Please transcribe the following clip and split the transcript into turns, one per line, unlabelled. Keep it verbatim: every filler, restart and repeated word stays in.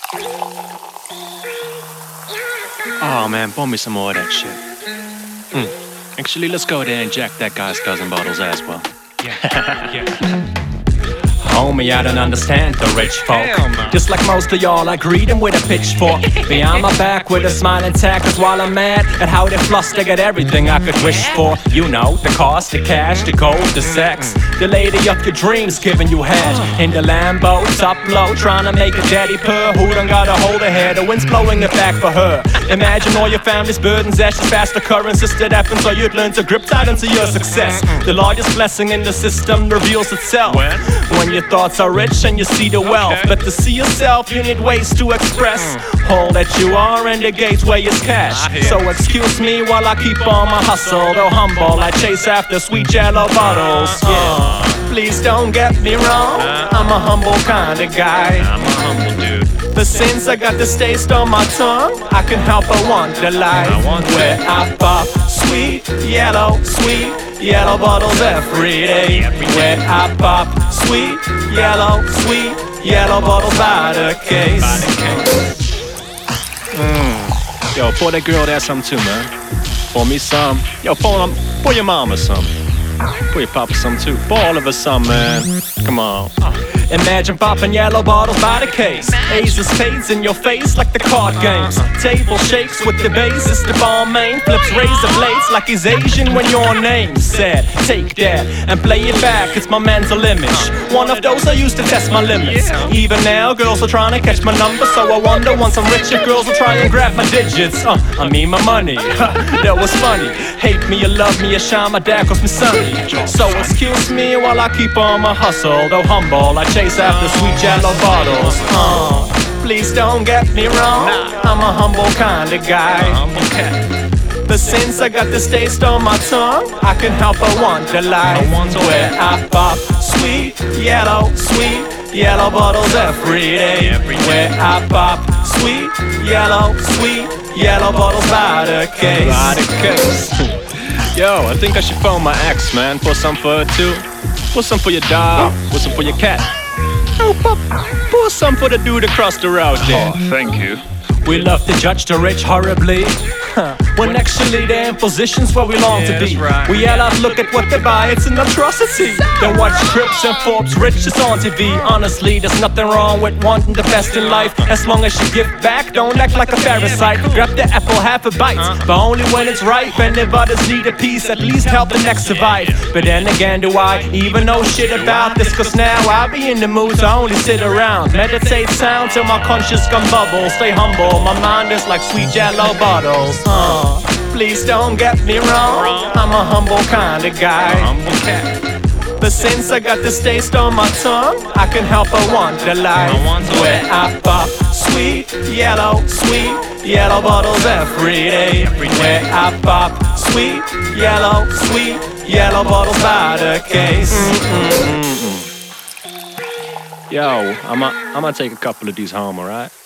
Oh man, pour me some more of that shit. Mm. Actually, let's go there and jack that guy's cousin bottles as well. Yeah, yeah. Homie, I don't understand the rich folk. Just like most of y'all, I greet them with a pitchfork. Behind my back with a smiling tackers while I'm mad at how they floss, they get everything I could wish for. You know, the cars, the cash, the gold, the sex. The lady of your dreams giving you head. In the Lambo, top low, trying to make a daddy purr. Who done got a hold of her? The wind's blowing it back for her. Imagine all your family's burdens, ashes, fast occurrences that happen so you'd learn to grip tight into your success. The largest blessing in the system reveals itself when your thoughts are rich and you see the wealth. But to see yourself, you need ways to express all that you are, and the gateway is cash. So excuse me while I keep on my hustle. Though humble, I chase after sweet yellow bottles. Yeah. Please don't get me wrong, I'm a humble kind of guy.
I'm a humble dude.
But since I got this taste on my tongue, I can help but want the life
I want
where I pop sweet, yellow, sweet, yellow bottles every day. Where I pop sweet, yellow, sweet, yellow bottles by the case. Mm. Yo, pour that girl there some too, man. Pour me some. Yo, pour, um, pour your mama some. Pour your papa some too. Pour all of us some, man. Come on. Imagine popping yellow bottles by the case. Aces fades in your face like the card games. Table shakes with the bass, it's the bomb main. Flips razor blades like he's Asian when your name's said. Take that and play it back, it's my mental image. One of those I used to test my limits. Even now, girls are trying to catch my number. So I wonder once I'm richer, girls will try and grab my digits. Uh, I mean my money, that was funny. Hate me or love me or shine, my dad calls me Sonny. So excuse me while I keep on my hustle. Though humble, I chase after sweet yellow bottles. Uh, please don't get me wrong, I'm a humble kind of guy. But since I got this taste on my tongue, I can help but want the life where I pop sweet, yellow, sweet, yellow bottles every day. Where I pop sweet, yellow, sweet, yellow bottles by the case. By the case. Yo, I think I should phone my ex, man. Pour some for her too. Pour some for your dog. Pour some for your cat. Oh, pop. Pour some for the dude across the road there.
Oh, thank you.
We love to judge the rich horribly, huh. When actually they're in positions where we long
yeah,
to be.
Right.
We yell out, look at what they buy, it's an atrocity. Then watch Crips and Forbes riches on T V. Honestly, there's nothing wrong with wanting the best in life. As long as you give back, don't act like a parasite. Grab the apple, half a bite, but only when it's ripe. And if others need a piece, at least help the next survive. But then again, do I even know shit about this? Cause now I be in the mood to only sit around. Meditate sound till my conscience can bubble. Stay humble, my mind is like sweet yellow bottles. uh, Please don't get me wrong, I'm a humble kind of guy.
Humble cat.
But since I got this taste on my tongue, I can help but want the life
I want the
where I pop sweet, yellow, sweet, yellow bottles every day. Where I pop sweet, yellow, sweet, yellow bottles by the case. Mm-mm-mm-mm. Yo, I'ma I'ma take a couple of these home, alright?